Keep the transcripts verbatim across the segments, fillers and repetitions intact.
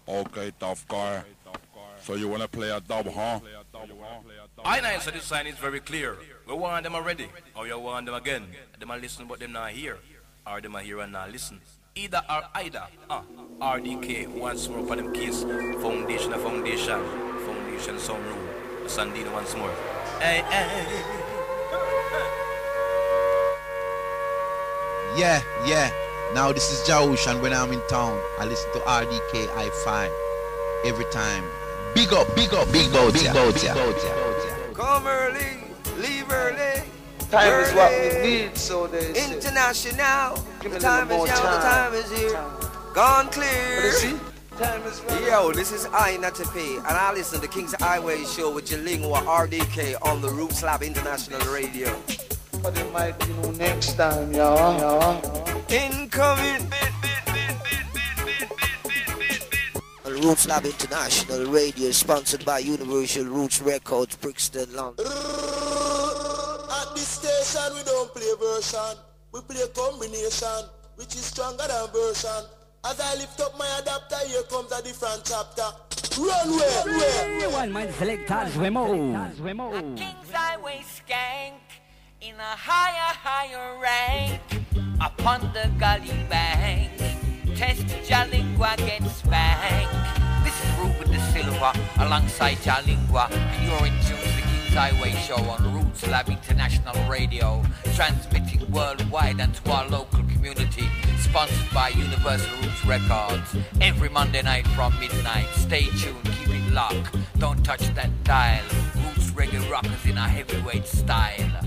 Okay, tough guy. So you wanna play a dub, huh? I know, so this sign is very clear. We want them already, or you want them again. Them are listen, but them not here. Or them are here and not listen. Either or either. Uh, R D K, once more for them case. Foundation of foundation. Foundation sound rule. Sandino once more. Hey, hey. Yeah, yeah. Now this is Jaush, and when I'm in town, I listen to R D K I five every time. Big up, big up, big boat, big boat, yeah. Come early, leave early. Time early. is what we need, so they say. International. Give me The time is young, the time is here. Time. Gone clear. But you see, time is running. Yo, this is I Not to Pay, and I listen to the King's Highway show with Jalingwa R D K on the Roots Lab International Radio. But it might, you know, next time, y'all. y'all. Incoming. Roots Lab International Radio, sponsored by Universal Roots Records, Brixton, London. At this station we don't play version, we play combination, which is stronger than version. As I lift up my adapter, here comes a different chapter. Runway, runway. One man selectors Remo. A King's Highway skank in a higher, higher rank upon the gully bank. Test Jalingwa gets spanked. This is Ruben De Silva alongside Jalingwa, and you're in tune to the King's Highway show on Roots Lab International Radio, transmitting worldwide and to our local community, sponsored by Universal Roots Records. Every Monday night from midnight. Stay tuned, keep it locked. Don't touch that dial. Roots reggae rockers in a heavyweight style.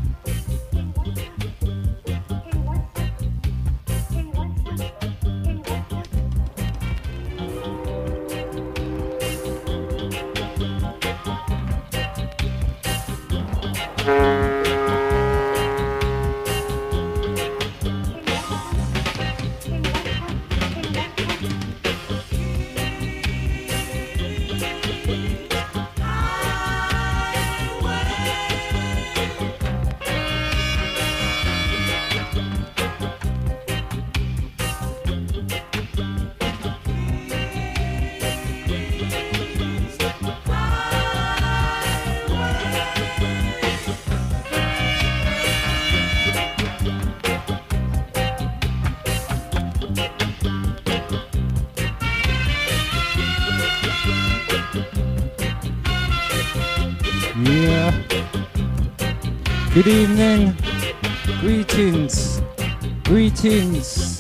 Yeah. Good evening. Greetings. Greetings.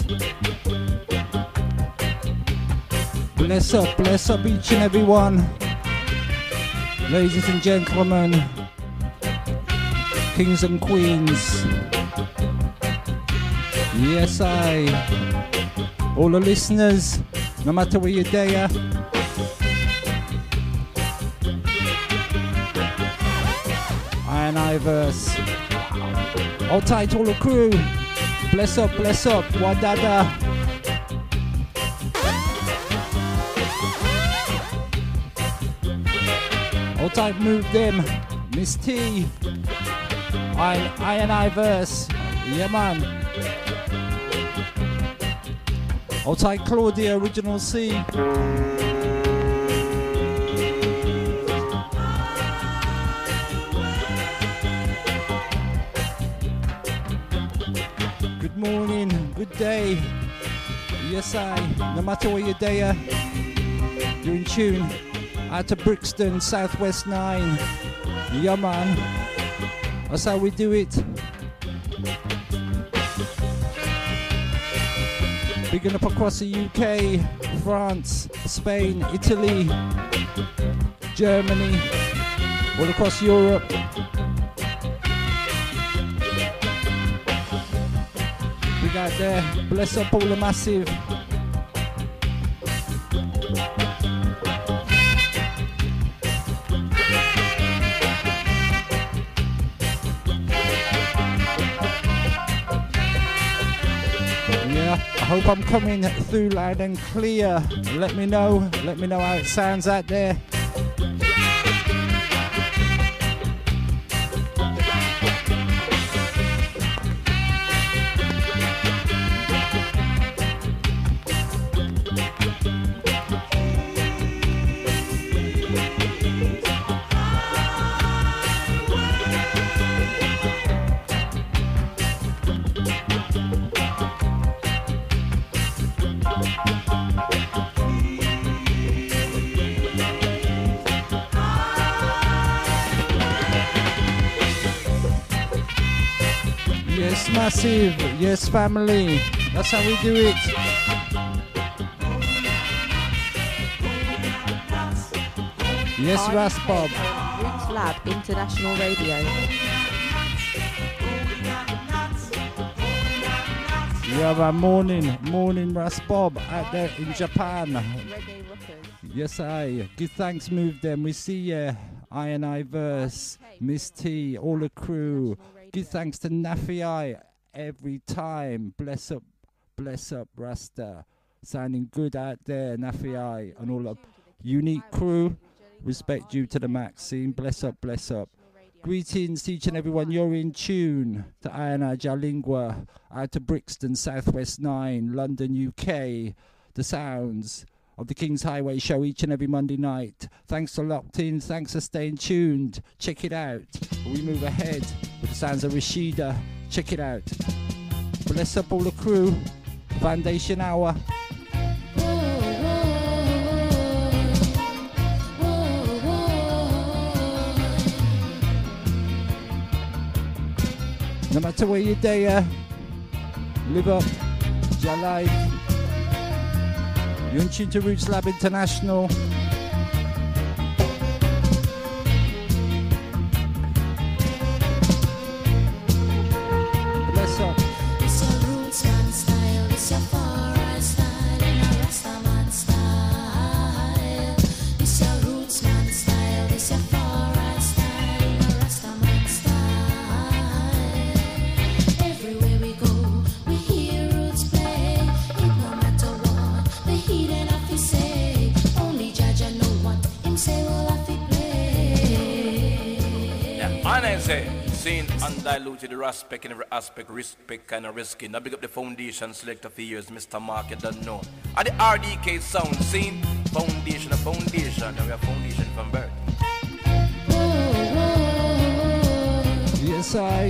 Bless up, bless up each and every one. Ladies and gentlemen, kings and queens. Yes, I. All the listeners, no matter where you're there. And I verse. Hold tight, all the crew. Bless up, bless up, Wadada. Hold tight, move them. Miss T. I, I and I verse. Yeah, man. Hold tight, Claudia, Original C. Good morning, good day. Yes, I. No matter where you're there, you're in tune. Out to Brixton, Southwest nine. Yeah, man. That's how we do it. Bigging up across the U K, France, Spain, Italy, Germany, all across Europe. Big out there. Bless up all the massive. Yeah, I hope I'm coming through loud and clear. Let me know. Let me know how it sounds out there. Yes, massive. Yes, family. That's how we do it. Yes, Ras Bob. Roots Lab International Radio. Yeah, man, morning, morning, Ras Bob out there in Japan. Yes, I. Give thanks, move them. We see ya. I and I Verse, Miss T, all the crew. Give thanks to Nafi every time. Bless up, bless up, Rasta. Sounding good out there, Nafi and all the unique crew. Respect you to the max scene. Bless up, bless up. Greetings to each and everyone. You're in tune to I and I Jalingua out to Brixton, Southwest nine, London, U K. The sounds of the King's Highway show each and every Monday night. Thanks for locked in. Thanks for staying tuned. Check it out. We move ahead with the sounds of Rashida. Check it out. Bless up all the crew. Foundation Hour. No matter where you're there, live up your life. You're in tune to Roots Lab International. Bless up. It's your roots man style, it's your foreign style, and a Rasta man style. It's your roots man style, it's your foreign style, and a Rasta man style. Everywhere we go, we hear roots play. It no matter what the heathen of he say. Only Jaja know what him say will have to play. Yeah, and I say, seeing undiluted respect in every aspect, respect kind of risky. Now big up the foundation selector for years, Mister Mark, you don't know. And the R D K sound, seeing foundation of foundation, and we have foundation from birth. Yes, I.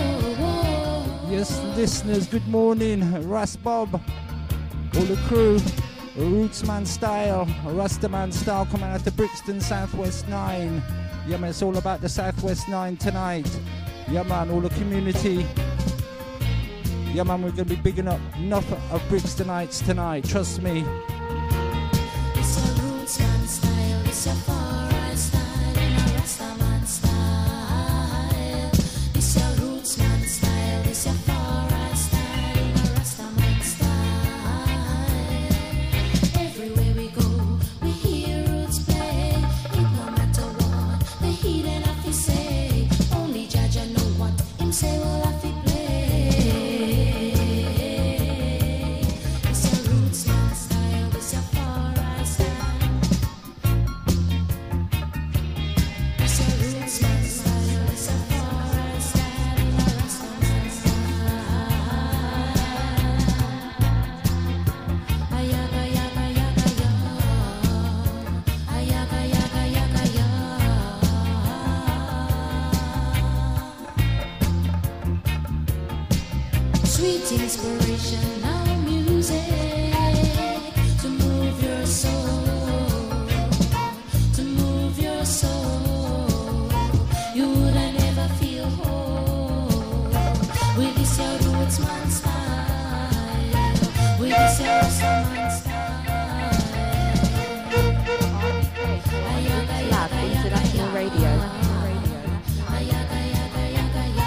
Yes, listeners, good morning. Ras Bob, all the crew, Rootsman style, Rastaman style coming out to Brixton, Southwest nine. Yeah, man, it's all about the Southwest nine tonight. Yeah, man, all the community. Yeah, man, we're going to be bigging up enough of Brixtonites tonight, trust me. It's your roots man style, it's your foreign style, and a Rasta man style. It's your roots man style, it's your foreign style, and a Rasta man style. Everywhere we go, we hear roots play. It no matter what the heathen have to say. Only Jaja know what him say will have to play. It's your roots man style, it's your foreign style. It's your roots man style, it's your foreign style, and a Rasta man style. Ayaga yaga yaga ya, ayaga yaga yaga ya. Sweet inspirational music to move your soul, to move your soul. You wouldn't ever feel whole with this your roots man style, with this your Rasta man style. Roots Lab International Radio. Ayaga yaga yaga ya.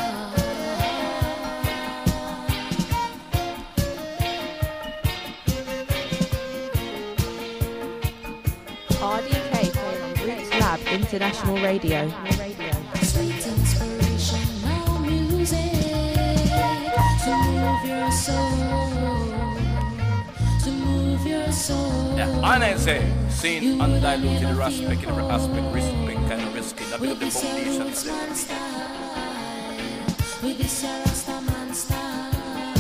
R D K playing on Roots Lab International Radio. Sweet inspirational music to move your soul, to move your soul. Yeah, and I say, seeing undiluted respect in every aspect, respect kind of risky. Now big up the foundation selector. With this your Rasta man style.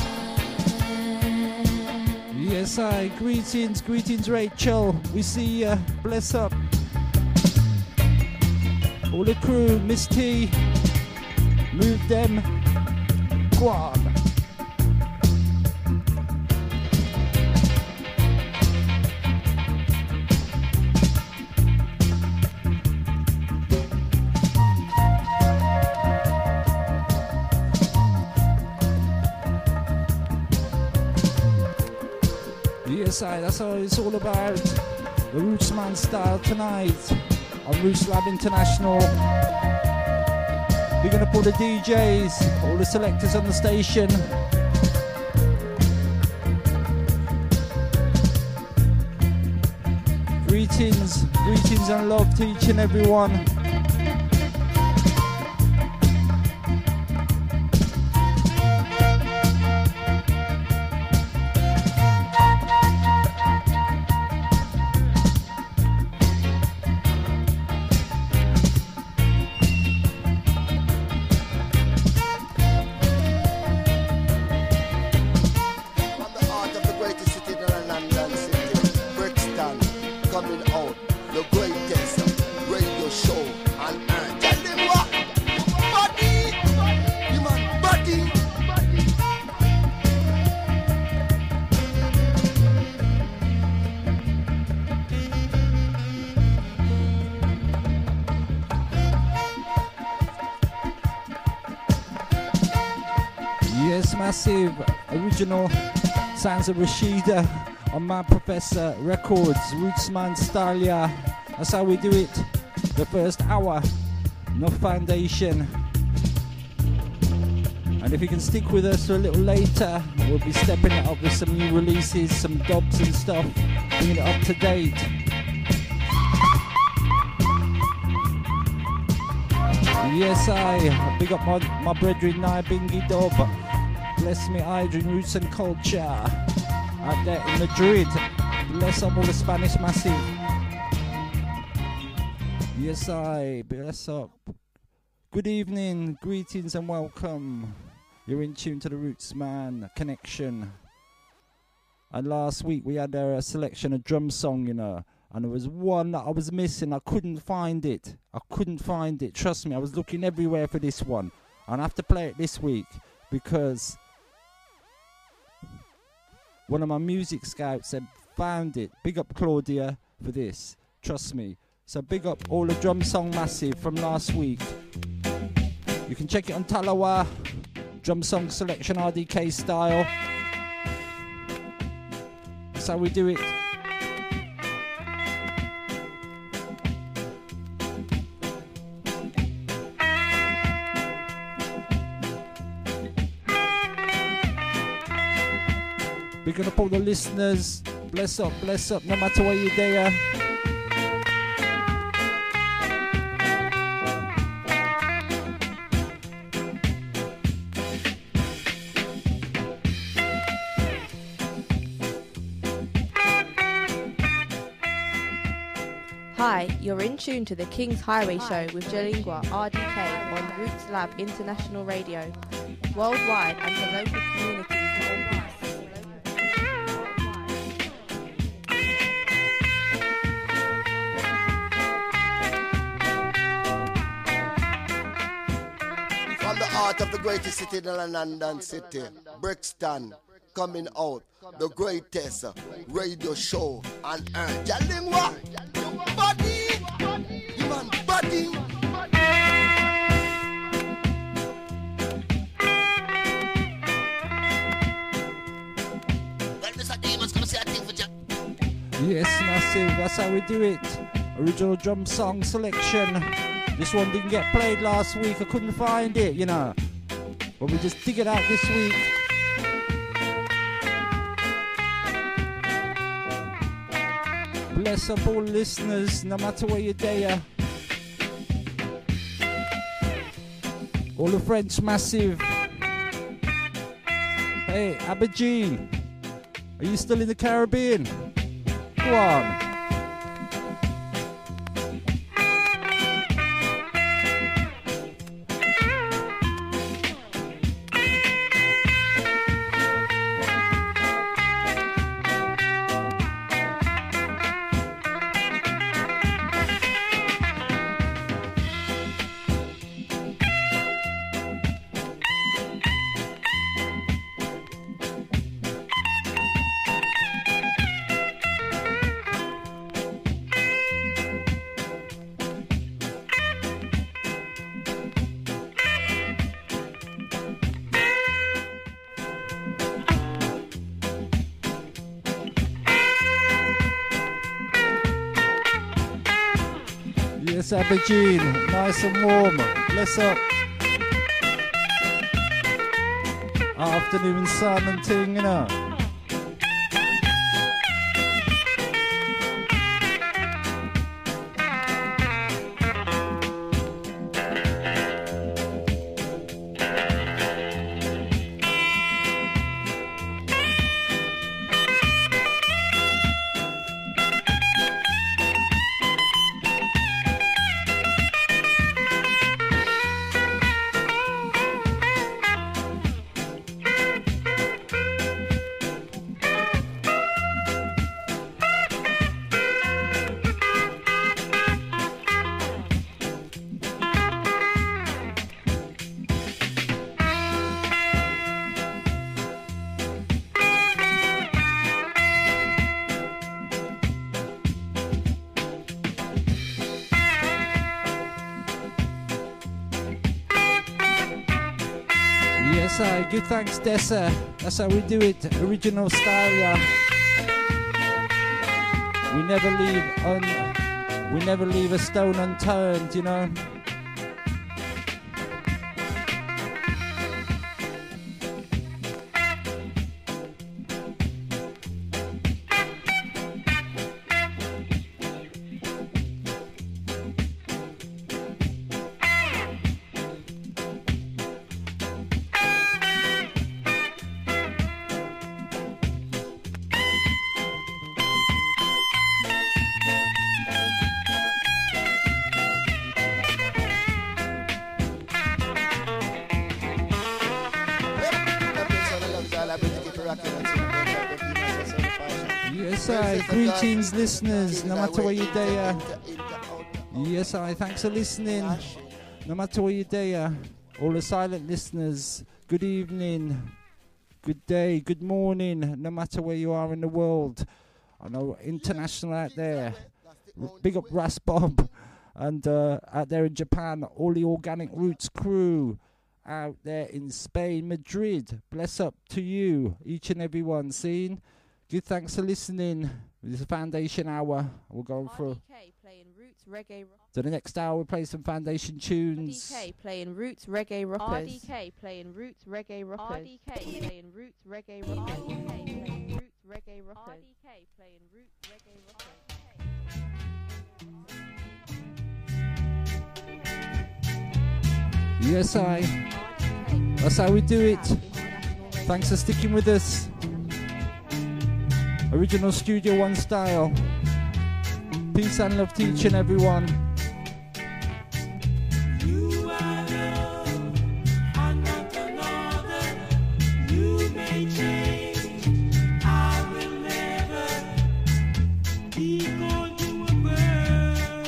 Yes, I. Greetings, greetings, Rachel. We see ya. Bless up. All the crew, Miss T. Move them. Go on. Yes, I, that's what it's all about. The Rootsman style tonight on Roots Lab International. We're gonna put the D Js, all the selectors on the station. Greetings, greetings and love to each and every one. Massive original sounds of Rashida on Mad Professor Records, Rootsman style, yeah. That's how we do it. The first hour, no foundation. And if you can stick with us for a little later, we'll be stepping it up with some new releases, some dubs and stuff, bringing it up to date. Yes, I big up my, my brethren, Bingy Dub. Bless me, Adrian, Roots and Culture out there in Madrid. Bless up all the Spanish massive. Yes, I bless up. Good evening, greetings and welcome. You're in tune to the Rootsman Connection. And last week we had a selection of drum song, you know, and there was one that I was missing. I couldn't find it. I couldn't find it. Trust me, I was looking everywhere for this one, and I have to play it this week because one of my music scouts had found it. Big up Claudia for this. Trust me. So big up all the drum song massive from last week. You can check it on Talawa. Drum song selection R D K style. That's how we do it. We're gonna pull the listeners. Bless up, bless up, no matter where you're there. Hi, you're in tune to the King's Highway Show with Jalingua R D K on Roots Lab International Radio. Worldwide and to local communities. Of the greatest city in the London city, Brixton, coming out, the greatest radio show on earth. Jalingua, body, human body. Yes, massive, that's how we do it. Original drum song selection. This one didn't get played last week, I couldn't find it, you know. But we just dig it out this week. Bless up all listeners, no matter where you're there. All the French massive. Hey, Abidjan, are you still in the Caribbean? Go on. Sabajine, nice and warm. Bless up. Afternoon sun and ting, you know. Good thanks, Dessa. That's how we do it. Original style, yeah. We never leave un, we never leave a stone unturned, you know. Greetings, listeners, no matter where you're there. Yes, I. Thanks for listening. No matter where you're there. All the silent listeners, good evening, good day, good morning, no matter where you are in the world. I know international out there. Big up Ras Bob. And uh, out there in Japan, all the Organic Roots crew. Out there in Spain, Madrid. Bless up to you, each and every one. Seen? Good thanks for listening. This is Foundation Hour. We're going through. R D K playing roots reggae rock. So the next hour we'll play some Foundation tunes. R D K playing roots reggae rockers. R D K playing roots reggae rockers. R D K playing roots reggae rockers. R D K playing roots reggae rockers. R D K playing roots reggae rockers. Yes, I. That's how we do it. Thanks for sticking with us. Original Studio One style. Peace and love to each and everyone. You are love, and not another. You may change. I will never be called you a bird.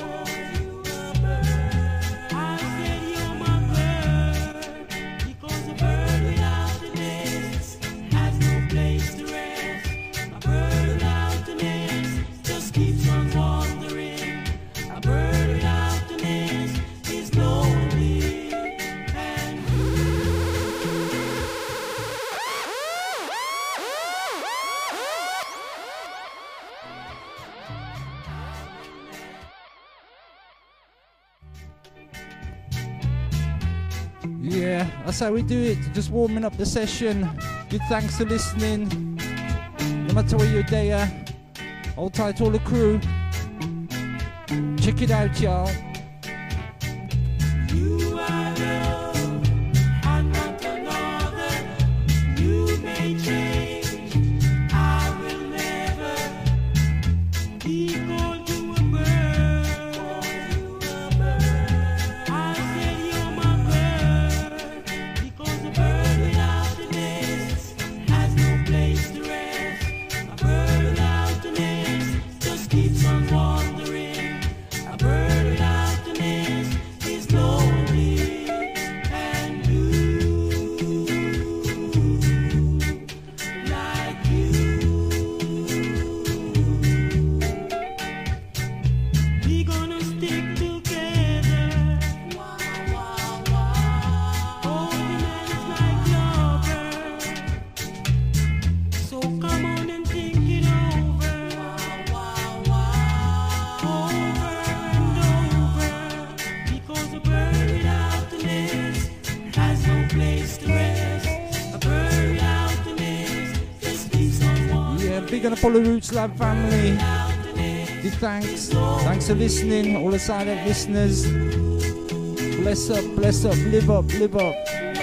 I said you're my bird, because a bird without a nest has no place to rest. A bird without a nest just keeps on wandering. A bird without a nest is lonely and Yeah, that's how we do it. Just warming up the session. Good thanks for listening. No matter where you're there. Hold tight, all the crew. Check it out, y'all. you are love, and not another. You may change. I will never be called you a bird. I said you're my bird, because a bird without a nest has no place to rest. A bird without a nest just keeps on wandering. A bird without big up all the Roots Lab family. Big thanks. Thanks for listening, all the silent listeners. Bless up, bless up, live up, live up.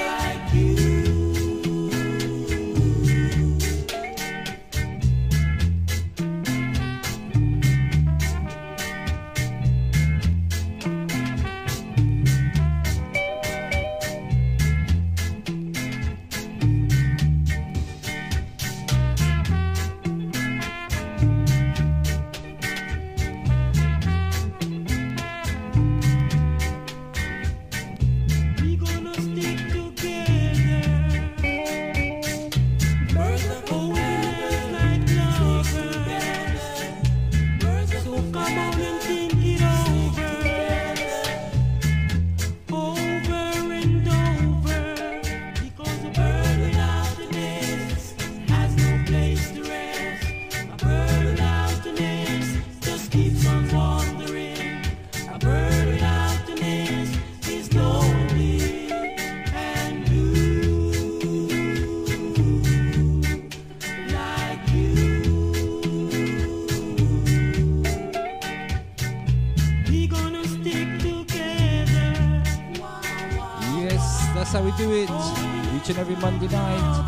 Every Monday night.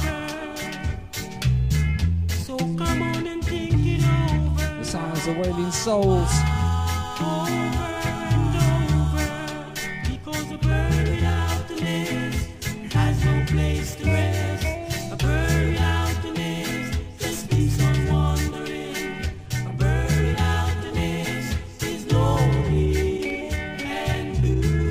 So come on and think it over. The sounds of Wailing Souls. Over and over. Because a bird without the nest has no place to rest. A bird without the nest just keeps on wandering. A bird without the nest is lonely and blue.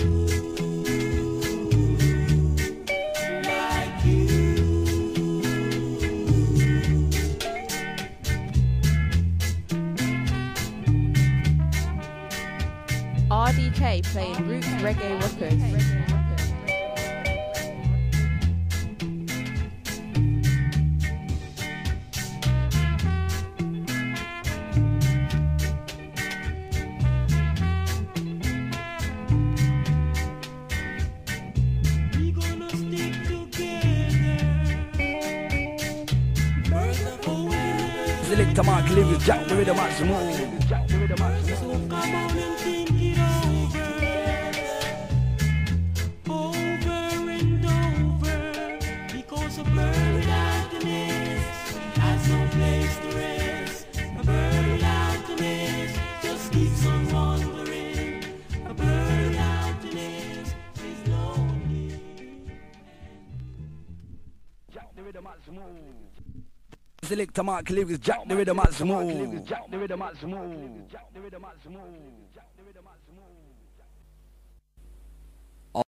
R D K playing Roots Reggae Rockers. Selector Mark live with Jack the rhythm at smooth. Jack the rhythm at smooth. So come on and think it over, over and over. Because a bird without the nest has no place to rest. A bird without the nest just keeps on wandering. A bird without the nest is lonely. Jack the rhythm at smooth. Selector Mark live with Jack the rhythm at smooth. Jack the rhythm at smooth. Jack the rhythm at smooth. Jack the rhythm at smooth.